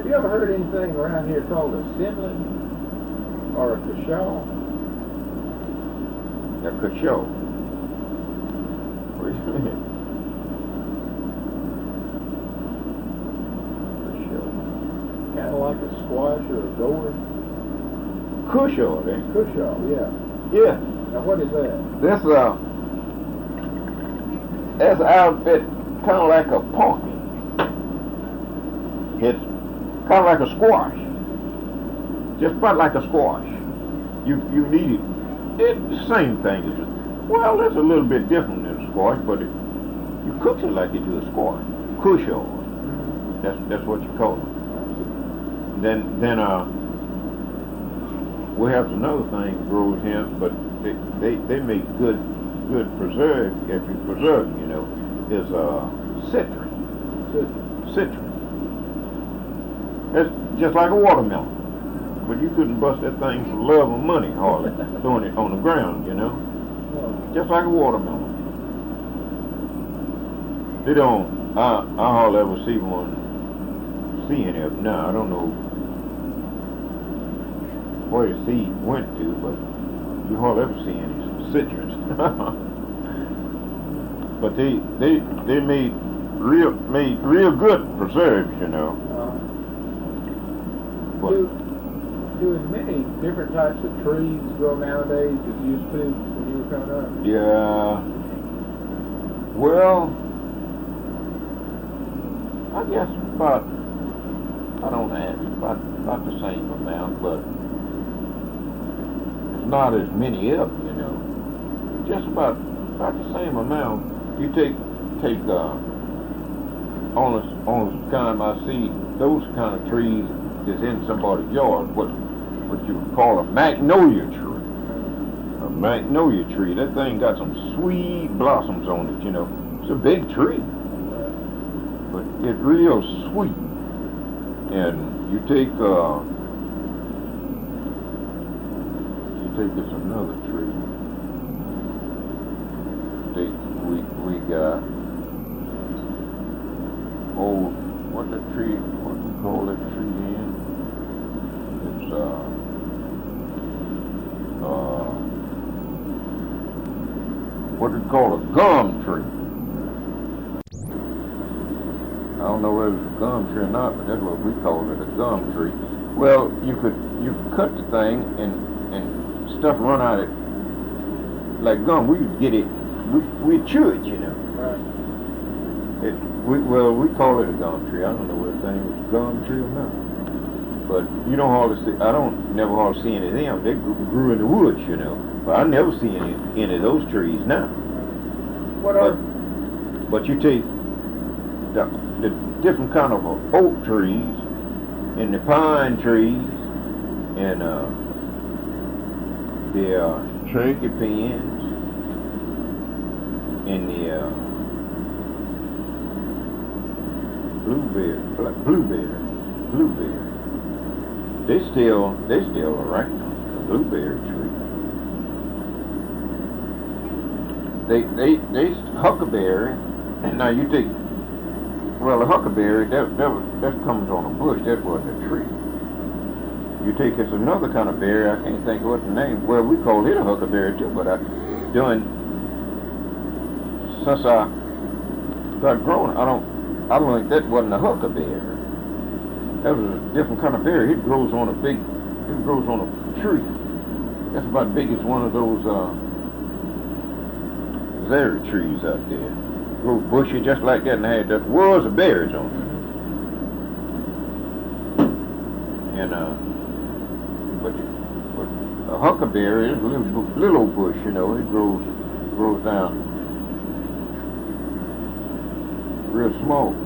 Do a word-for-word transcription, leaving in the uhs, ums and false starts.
Have you ever heard anything around here called a Sinlin or a Cushaw? A Cushaw. What do you mean? Cushaw. Kind of like a squash or a gourd? Cushaw, then. Cushaw, yeah. Yeah. Now what is that? This uh, that's an outfit kind of like a pumpkin. It's kind of like a squash. Just about like a squash. You you need it. It's the same thing as, well, it's a little bit different than a squash, but it, you cook it like you do a squash. Cushaw. That's that's what you call it. Then then uh, we have another thing grows here, but they, they, they make good good preserve if you preserve them, you know. Is uh citron. Citron. Citron. It's just like a watermelon. But you couldn't bust that thing for love or money, hardly, throwing it on the ground, you know. Oh. Just like a watermelon. They don't, I, I hardly ever see one, see any of them. Now, I don't know where the seed went to, but you hardly ever see any citrus. But they, they, they made real, made real good preserves, you know. Uh, But, do, do as many different types of trees grow nowadays as used to when you were coming up? yeah, well, I guess about, I don't know, about, about the same amount, but it's not as many of them, you know. Just about, about the same amount. You take, take, uh, on the, on the kind I see, those kind of trees is in somebody's yard, what, what you would call a magnolia tree. A magnolia tree, that thing got some sweet blossoms on it, you know. It's a big tree, but it's real sweet. And you take, uh, you take this another tree. Take, we, we got, oh, what the tree, what do you call that tree again? It's, uh, uh, what do you call a gum tree? I don't know whether it's a gum tree or not, but that's what we call it, a gum tree. Well, you could, you could cut the thing and, and stuff run out of it like gum. We could get it, we, we'd chew it, you know. Right. It, we, well, we call it a gum tree. I don't know whether the thing was a gum tree or not. But you don't hardly see, I don't never hardly see any of them. They grew, grew in the woods, you know. But I never see any, any of those trees now. What are? But, but you take the, the different kind of uh, oak trees and the pine trees and uh, the uh, tragopans and the uh, blueberry, blueberry, blueberry. They still, they still around, the blueberry tree. They, they, they, huckleberry, and now you take, well, a huckleberry, that, that, was, that comes on a bush, that wasn't a tree. You take this another kind of berry, I can't think of what the name, well, we call it a huckleberry too, but I, doing, since I got grown, I don't, I don't think that wasn't a huckleberry. That was a different kind of berry. It grows on a big, it grows on a tree. That's about as big as one of those uh, berry trees out there. Grow bushy just like that and had just was of berries on it. And uh, but, but a huckleberry is a little, little old bush, you know. It grows, grows down real small.